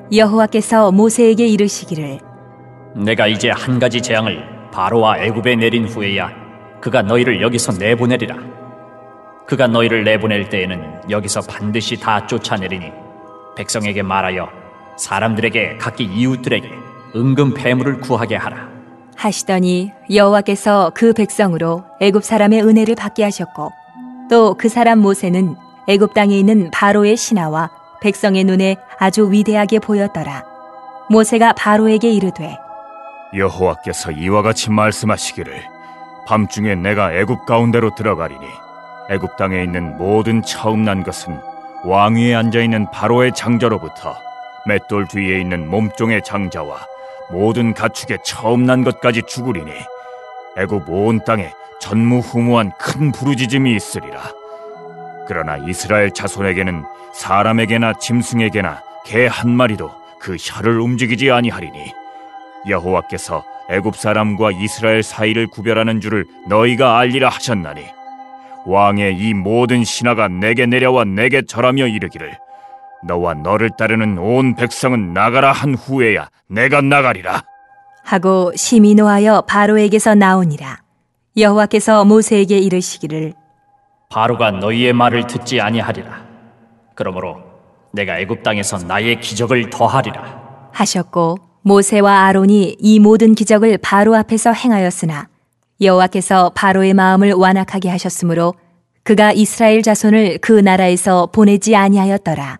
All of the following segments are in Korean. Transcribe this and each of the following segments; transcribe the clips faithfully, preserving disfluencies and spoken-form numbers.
여호와께서 모세에게 이르시기를 내가 이제 한 가지 재앙을 바로와 애굽에 내린 후에야 그가 너희를 여기서 내보내리라. 그가 너희를 내보낼 때에는 여기서 반드시 다 쫓아내리니 백성에게 말하여 사람들에게 각기 이웃들에게 은금 패물을 구하게 하라 하시더니 여호와께서 그 백성으로 애굽 사람의 은혜를 받게 하셨고 또 그 사람 모세는 애굽 땅에 있는 바로의 신하와 백성의 눈에 아주 위대하게 보였더라. 모세가 바로에게 이르되 여호와께서 이와 같이 말씀하시기를 밤중에 내가 애굽 가운데로 들어가리니 애굽 땅에 있는 모든 처음 난 것은 왕 위에 앉아있는 바로의 장자로부터 맷돌 뒤에 있는 몸종의 장자와 모든 가축의 처음 난 것까지 죽으리니 애굽 온 땅에 전무후무한 큰 부르짖음이 있으리라. 그러나 이스라엘 자손에게는 사람에게나 짐승에게나 개 한 마리도 그 혀를 움직이지 아니하리니 여호와께서 애굽 사람과 이스라엘 사이를 구별하는 줄을 너희가 알리라 하셨나니 왕의 이 모든 신하가 내게 내려와 내게 절하며 이르기를 너와 너를 따르는 온 백성은 나가라 한 후에야 내가 나가리라 하고 심히 노하여 바로에게서 나오니라. 여호와께서 모세에게 이르시기를 바로가 너희의 말을 듣지 아니하리라. 그러므로 내가 애굽 땅에서 나의 기적을 더하리라 하셨고 모세와 아론이 이 모든 기적을 바로 앞에서 행하였으나 여호와께서 바로의 마음을 완악하게 하셨으므로 그가 이스라엘 자손을 그 나라에서 보내지 아니하였더라.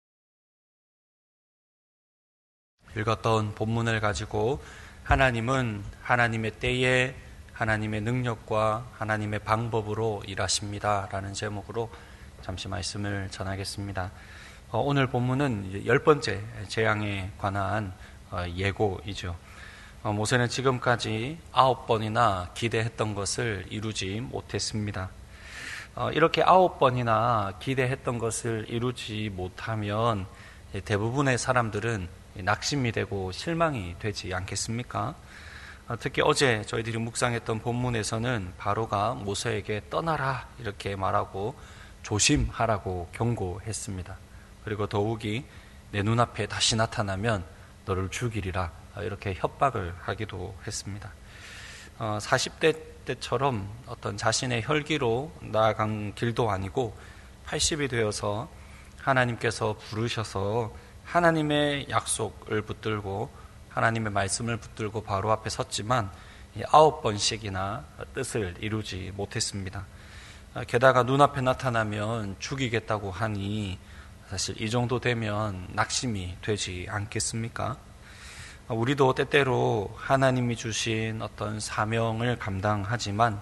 읽었던 본문을 가지고 하나님은 하나님의 때에 하나님의 능력과 하나님의 방법으로 일하십니다 라는 제목으로 잠시 말씀을 전하겠습니다. 오늘 본문은 열 번째 재앙에 관한 예고이죠. 모세는 지금까지 아홉 번이나 기대했던 것을 이루지 못했습니다. 이렇게 아홉 번이나 기대했던 것을 이루지 못하면 대부분의 사람들은 낙심이 되고 실망이 되지 않겠습니까? 특히 어제 저희들이 묵상했던 본문에서는 바로가 모세에게 떠나라 이렇게 말하고 조심하라고 경고했습니다. 그리고 더욱이 내 눈앞에 다시 나타나면 너를 죽이리라 이렇게 협박을 하기도 했습니다. 어, 사십 대 때처럼 어떤 자신의 혈기로 나아간 길도 아니고 팔십이 되어서 하나님께서 부르셔서 하나님의 약속을 붙들고 하나님의 말씀을 붙들고 바로 앞에 섰지만 아홉 번씩이나 뜻을 이루지 못했습니다. 게다가 눈앞에 나타나면 죽이겠다고 하니 사실 이 정도 되면 낙심이 되지 않겠습니까? 우리도 때때로 하나님이 주신 어떤 사명을 감당하지만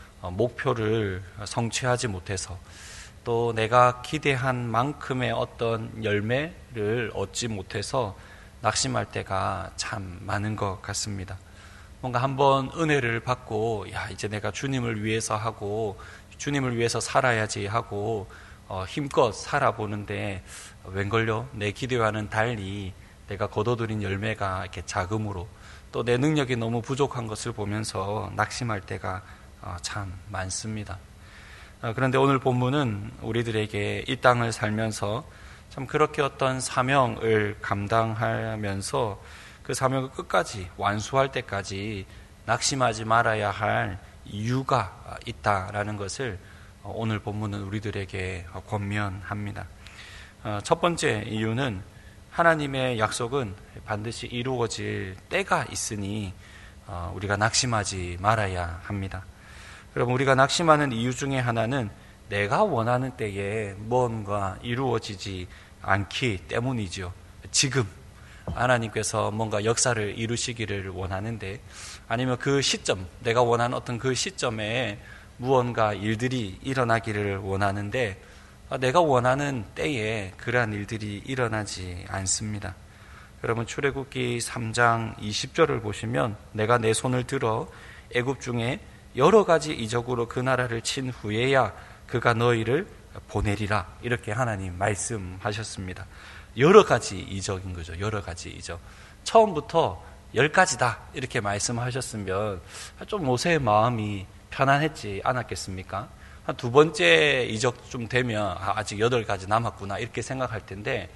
목표를 성취하지 못해서 또 내가 기대한 만큼의 어떤 열매를 얻지 못해서 낙심할 때가 참 많은 것 같습니다. 뭔가 한번 은혜를 받고 야 이제 내가 주님을 위해서 하고 주님을 위해서 살아야지 하고 어, 힘껏 살아보는데 웬걸요? 내 기대와는 달리 내가 거둬들인 열매가 이렇게 작음으로 또 내 능력이 너무 부족한 것을 보면서 낙심할 때가 어, 참 많습니다. 어, 그런데 오늘 본문은 우리들에게 이 땅을 살면서 참 그렇게 어떤 사명을 감당하면서 그 사명을 끝까지 완수할 때까지 낙심하지 말아야 할 이유가 있다라는 것을 오늘 본문은 우리들에게 권면합니다. 첫 번째 이유는 하나님의 약속은 반드시 이루어질 때가 있으니 우리가 낙심하지 말아야 합니다. 그럼 우리가 낙심하는 이유 중에 하나는 내가 원하는 때에 뭔가 이루어지지 않기 때문이죠. 지금 하나님께서 뭔가 역사를 이루시기를 원하는데 아니면 그 시점, 내가 원하는 어떤 그 시점에 무언가 일들이 일어나기를 원하는데 내가 원하는 때에 그러한 일들이 일어나지 않습니다. 여러분 출애굽기 삼 장 이십 절을 보시면 내가 내 손을 들어 애굽 중에 여러 가지 이적으로 그 나라를 친 후에야 그가 너희를 보내리라 이렇게 하나님 말씀하셨습니다. 여러 가지 이적인 거죠. 여러 가지 이적. 처음부터 열 가지다 이렇게 말씀하셨으면 좀 모세의 마음이 편안했지 않았겠습니까? 한 두 번째 이적 좀 되면 아, 아직 여덟 가지 남았구나 이렇게 생각할 텐데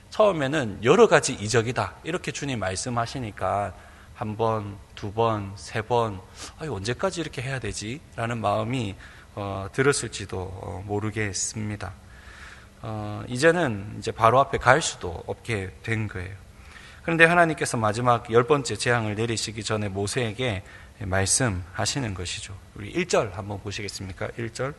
처음에는 여러 가지 이적이다 이렇게 주님 말씀하시니까 한 번, 두 번, 세 번, 아유, 언제까지 이렇게 해야 되지? 라는 마음이 어, 들었을지도 어, 모르겠습니다. 어, 이제는 이제 바로 앞에 갈 수도 없게 된 거예요. 그런데 하나님께서 마지막 열 번째 재앙을 내리시기 전에 모세에게 말씀하시는 것이죠. 우리 일 절 한번 보시겠습니까? 일 절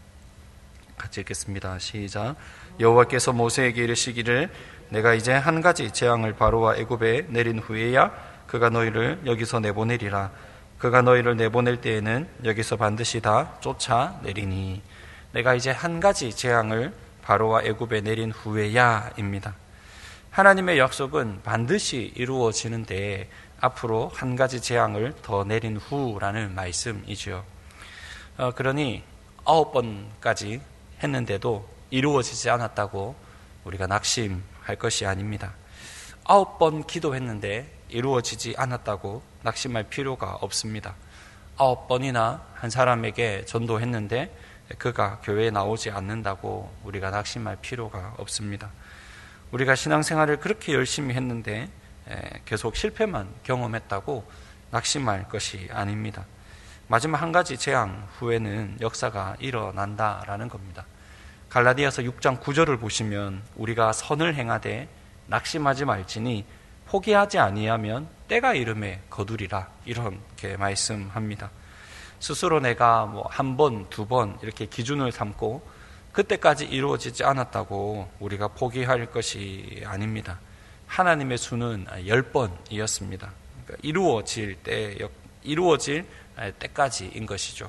같이 읽겠습니다. 시작. 여호와께서 모세에게 이르시기를 내가 이제 한 가지 재앙을 바로와 애굽에 내린 후에야 그가 너희를 여기서 내보내리라. 그가 너희를 내보낼 때에는 여기서 반드시 다 쫓아내리니. 내가 이제 한 가지 재앙을 바로와 애굽에 내린 후에야입니다. 하나님의 약속은 반드시 이루어지는데 앞으로 한 가지 재앙을 더 내린 후라는 말씀이죠. 어, 그러니 아홉 번까지 했는데도 이루어지지 않았다고 우리가 낙심할 것이 아닙니다. 아홉 번 기도했는데 이루어지지 않았다고 낙심할 필요가 없습니다. 아홉 번이나 한 사람에게 전도했는데 그가 교회에 나오지 않는다고 우리가 낙심할 필요가 없습니다. 우리가 신앙생활을 그렇게 열심히 했는데 계속 실패만 경험했다고 낙심할 것이 아닙니다. 마지막 한 가지 재앙 후에는 역사가 일어난다라는 겁니다. 갈라디아서 육 장 구 절을 보시면 우리가 선을 행하되 낙심하지 말지니 포기하지 아니하면 때가 이름에 거두리라 이렇게 말씀합니다. 스스로 내가 뭐 한 번, 두 번 이렇게 기준을 삼고 그때까지 이루어지지 않았다고 우리가 포기할 것이 아닙니다. 하나님의 수는 열 번이었습니다. 그러니까 이루어질 때, 이루어질 때까지인 것이죠.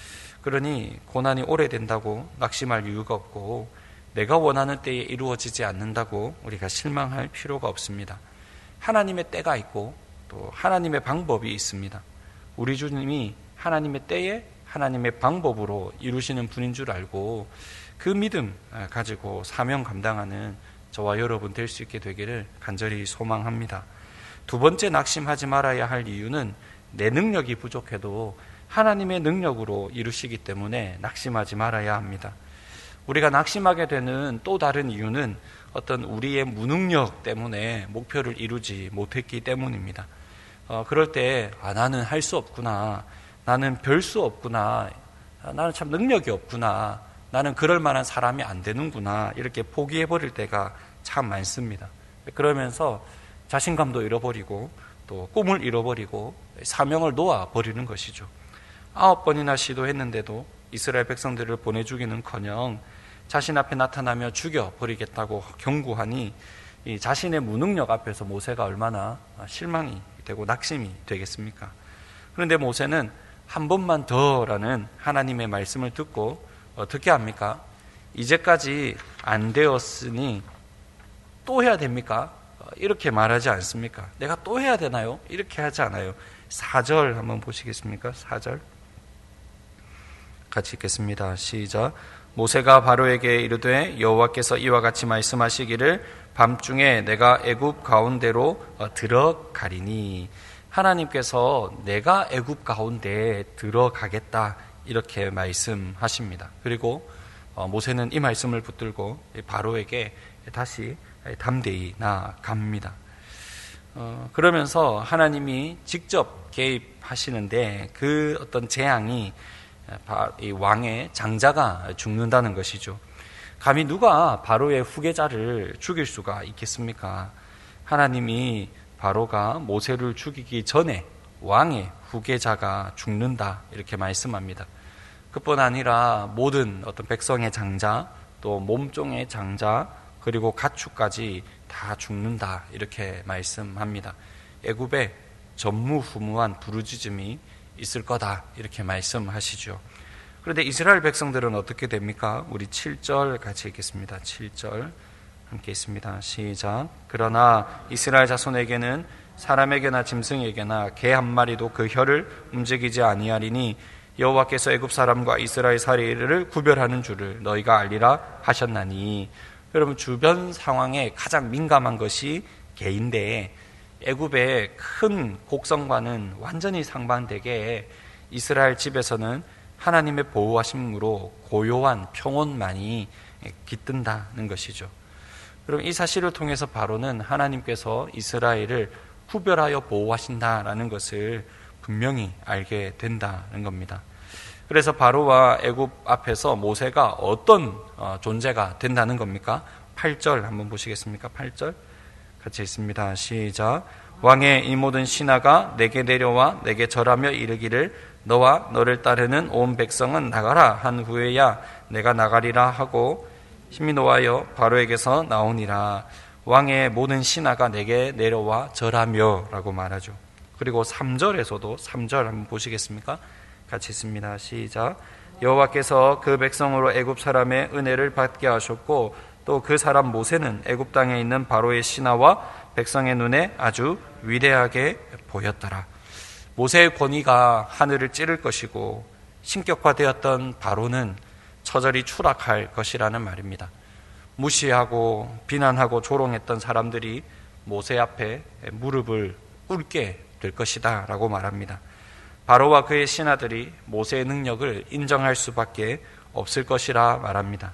그러니 고난이 오래된다고 낙심할 이유가 없고 내가 원하는 때에 이루어지지 않는다고 우리가 실망할 필요가 없습니다. 하나님의 때가 있고 또 하나님의 방법이 있습니다. 우리 주님이 하나님의 때에 하나님의 방법으로 이루시는 분인 줄 알고 그 믿음 가지고 사명 감당하는 저와 여러분 될 수 있게 되기를 간절히 소망합니다. 두 번째 낙심하지 말아야 할 이유는 내 능력이 부족해도 하나님의 능력으로 이루시기 때문에 낙심하지 말아야 합니다. 우리가 낙심하게 되는 또 다른 이유는 어떤 우리의 무능력 때문에 목표를 이루지 못했기 때문입니다. 어, 그럴 때 아, 나는 할 수 없구나, 나는 별 수 없구나, 아, 나는 참 능력이 없구나, 나는 그럴 만한 사람이 안 되는구나 이렇게 포기해버릴 때가 참 많습니다. 그러면서 자신감도 잃어버리고 또 꿈을 잃어버리고 사명을 놓아버리는 것이죠. 아홉 번이나 시도했는데도 이스라엘 백성들을 보내주기는커녕 자신 앞에 나타나며 죽여버리겠다고 경고하니 이 자신의 무능력 앞에서 모세가 얼마나 실망이 되고 낙심이 되겠습니까? 그런데 모세는 한 번만 더라는 하나님의 말씀을 듣고 어떻게 합니까? 이제까지 안 되었으니 또 해야 됩니까? 이렇게 말하지 않습니까? 내가 또 해야 되나요? 이렇게 하지 않아요. 사 절 한번 보시겠습니까? 사 절 같이 읽겠습니다. 시작. 모세가 바로에게 이르되 여호와께서 이와 같이 말씀하시기를 밤중에 내가 애굽 가운데로 들어가리니. 하나님께서 내가 애굽 가운데에 들어가겠다 이렇게 말씀하십니다. 그리고 모세는 이 말씀을 붙들고 바로에게 다시 담대히 나아갑니다. 어, 그러면서 하나님이 직접 개입하시는데 그 어떤 재앙이 이 왕의 장자가 죽는다는 것이죠. 감히 누가 바로의 후계자를 죽일 수가 있겠습니까? 하나님이 바로가 모세를 죽이기 전에 왕의 후계자가 죽는다 이렇게 말씀합니다. 그뿐 아니라 모든 어떤 백성의 장자, 또 몸종의 장자, 그리고 가축까지 다 죽는다 이렇게 말씀합니다. 애굽에 전무후무한 부르짖음이 있을 거다 이렇게 말씀하시죠. 그런데 이스라엘 백성들은 어떻게 됩니까? 우리 칠 절 같이 읽겠습니다. 칠 절 함께 있습니다. 시작. 그러나 이스라엘 자손에게는 사람에게나 짐승에게나 개 한 마리도 그 혀를 움직이지 아니하리니 여호와께서 애굽 사람과 이스라엘 사리를 구별하는 줄을 너희가 알리라 하셨나니. 여러분, 주변 상황에 가장 민감한 것이 개인데 애굽의 큰 곡성과는 완전히 상반되게 이스라엘 집에서는 하나님의 보호하심으로 고요한 평온만이 깃든다는 것이죠. 그럼 이 사실을 통해서 바로는 하나님께서 이스라엘을 구별하여 보호하신다라는 것을 분명히 알게 된다는 겁니다. 그래서 바로와 애굽 앞에서 모세가 어떤 존재가 된다는 겁니까? 팔 절 한번 보시겠습니까? 팔 절 같이 읽습니다. 시작. 왕의 이 모든 신하가 내게 내려와 내게 절하며 이르기를 너와 너를 따르는 온 백성은 나가라 한 후에야 내가 나가리라 하고 힘이 노하여 바로에게서 나오니라. 왕의 모든 신하가 내게 내려와 절하며 라고 말하죠. 그리고 삼 절에서도 삼 절 한번 보시겠습니까? 같이 있습니다. 시작. 여호와께서 그 백성으로 애굽 사람의 은혜를 받게 하셨고 또 그 사람 모세는 애굽 땅에 있는 바로의 신하와 백성의 눈에 아주 위대하게 보였더라. 모세의 권위가 하늘을 찌를 것이고 신격화되었던 바로는 처절히 추락할 것이라는 말입니다. 무시하고 비난하고 조롱했던 사람들이 모세 앞에 무릎을 꿇게 될 것이다 라고 말합니다. 바로와 그의 신하들이 모세의 능력을 인정할 수밖에 없을 것이라 말합니다.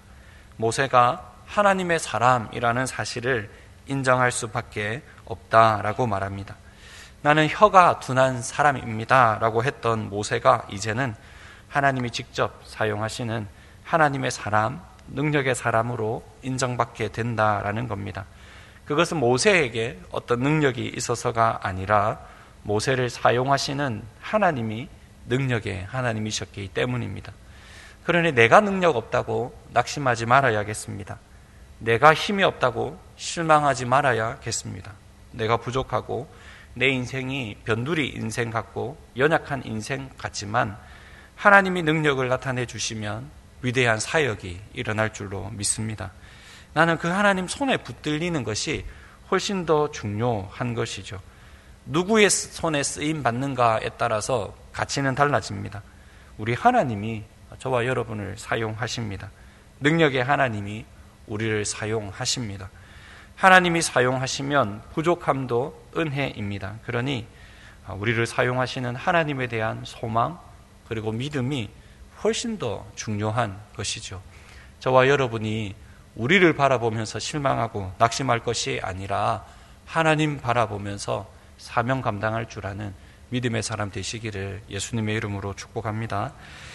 모세가 하나님의 사람이라는 사실을 인정할 수밖에 없다라고 말합니다. 나는 혀가 둔한 사람입니다 라고 했던 모세가 이제는 하나님이 직접 사용하시는 하나님의 사람, 능력의 사람으로 인정받게 된다라는 겁니다. 그것은 모세에게 어떤 능력이 있어서가 아니라 모세를 사용하시는 하나님이 능력의 하나님이셨기 때문입니다. 그러니 내가 능력 없다고 낙심하지 말아야겠습니다. 내가 힘이 없다고 실망하지 말아야겠습니다. 내가 부족하고 내 인생이 변두리 인생 같고 연약한 인생 같지만 하나님이 능력을 나타내 주시면 위대한 사역이 일어날 줄로 믿습니다. 나는 그 하나님 손에 붙들리는 것이 훨씬 더 중요한 것이죠. 누구의 손에 쓰임 받는가에 따라서 가치는 달라집니다. 우리 하나님이 저와 여러분을 사용하십니다. 능력의 하나님이 우리를 사용하십니다. 하나님이 사용하시면 부족함도 은혜입니다. 그러니 우리를 사용하시는 하나님에 대한 소망 그리고 믿음이 훨씬 더 중요한 것이죠. 저와 여러분이 우리를 바라보면서 실망하고 낙심할 것이 아니라 하나님 바라보면서 사명 감당할 줄 아는 믿음의 사람 되시기를 예수님의 이름으로 축복합니다.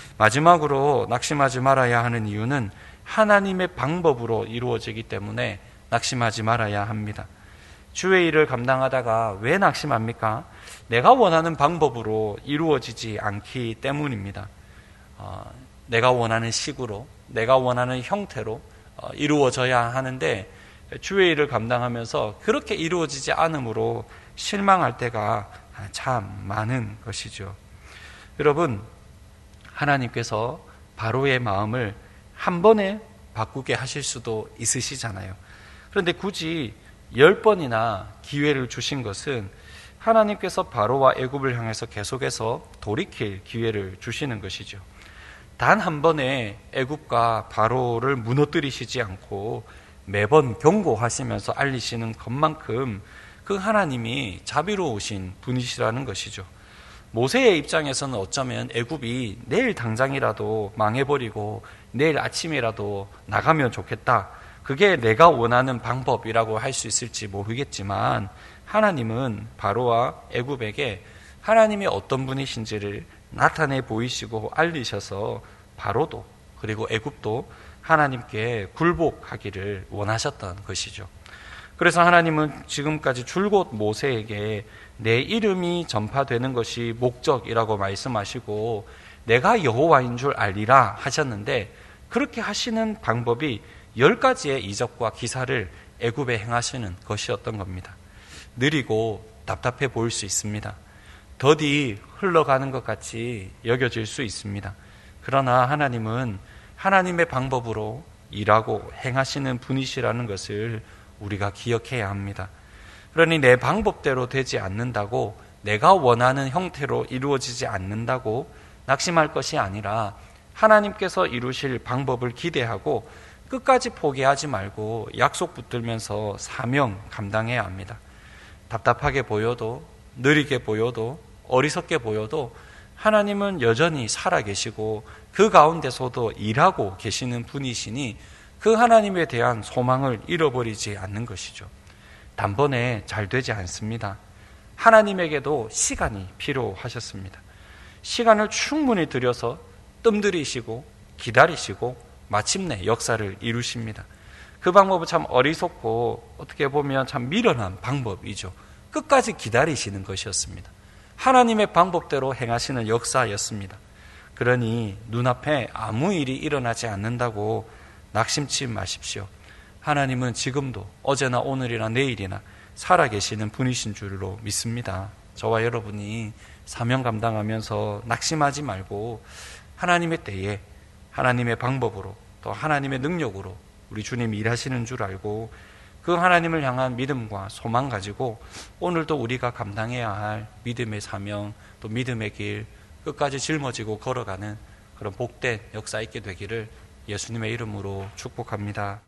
마지막으로 낙심하지 말아야 하는 이유는 하나님의 방법으로 이루어지기 때문에 낙심하지 말아야 합니다. 주의 일을 감당하다가 왜 낙심합니까? 내가 원하는 방법으로 이루어지지 않기 때문입니다. 어, 내가 원하는 식으로, 내가 원하는 형태로 어, 이루어져야 하는데 주의 일을 감당하면서 그렇게 이루어지지 않으므로 실망할 때가 참 많은 것이죠. 여러분, 하나님께서 바로의 마음을 한 번에 바꾸게 하실 수도 있으시잖아요. 그런데 굳이 열 번이나 기회를 주신 것은 하나님께서 바로와 애굽을 향해서 계속해서 돌이킬 기회를 주시는 것이죠. 단 한 번에 애굽과 바로를 무너뜨리시지 않고 매번 경고하시면서 알리시는 것만큼 그 하나님이 자비로우신 분이시라는 것이죠. 모세의 입장에서는 어쩌면 애굽이 내일 당장이라도 망해버리고 내일 아침이라도 나가면 좋겠다. 그게 내가 원하는 방법이라고 할 수 있을지 모르겠지만 하나님은 바로와 애굽에게 하나님이 어떤 분이신지를 나타내 보이시고 알리셔서 바로도 그리고 애굽도 하나님께 굴복하기를 원하셨던 것이죠. 그래서 하나님은 지금까지 줄곧 모세에게 내 이름이 전파되는 것이 목적이라고 말씀하시고 내가 여호와인 줄 알리라 하셨는데 그렇게 하시는 방법이 열 가지의 이적과 기사를 애굽에 행하시는 것이었던 겁니다. 느리고 답답해 보일 수 있습니다. 더디 흘러가는 것 같이 여겨질 수 있습니다. 그러나 하나님은 하나님의 방법으로 일하고 행하시는 분이시라는 것을 우리가 기억해야 합니다. 그러니 내 방법대로 되지 않는다고, 내가 원하는 형태로 이루어지지 않는다고 낙심할 것이 아니라 하나님께서 이루실 방법을 기대하고 끝까지 포기하지 말고 약속 붙들면서 사명 감당해야 합니다. 답답하게 보여도, 느리게 보여도, 어리석게 보여도 하나님은 여전히 살아계시고 그 가운데서도 일하고 계시는 분이시니 그 하나님에 대한 소망을 잃어버리지 않는 것이죠. 단번에 잘 되지 않습니다. 하나님에게도 시간이 필요하셨습니다. 시간을 충분히 들여서 뜸들이시고 기다리시고 마침내 역사를 이루십니다. 그 방법은 참 어리석고 어떻게 보면 참 미련한 방법이죠. 끝까지 기다리시는 것이었습니다. 하나님의 방법대로 행하시는 역사였습니다. 그러니 눈앞에 아무 일이 일어나지 않는다고 낙심치 마십시오. 하나님은 지금도 어제나 오늘이나 내일이나 살아계시는 분이신 줄로 믿습니다. 저와 여러분이 사명 감당하면서 낙심하지 말고 하나님의 때에 하나님의 방법으로 또 하나님의 능력으로 우리 주님이 일하시는 줄 알고 그 하나님을 향한 믿음과 소망 가지고 오늘도 우리가 감당해야 할 믿음의 사명 또 믿음의 길 끝까지 짊어지고 걸어가는 그런 복된 역사 있게 되기를 예수님의 이름으로 축복합니다.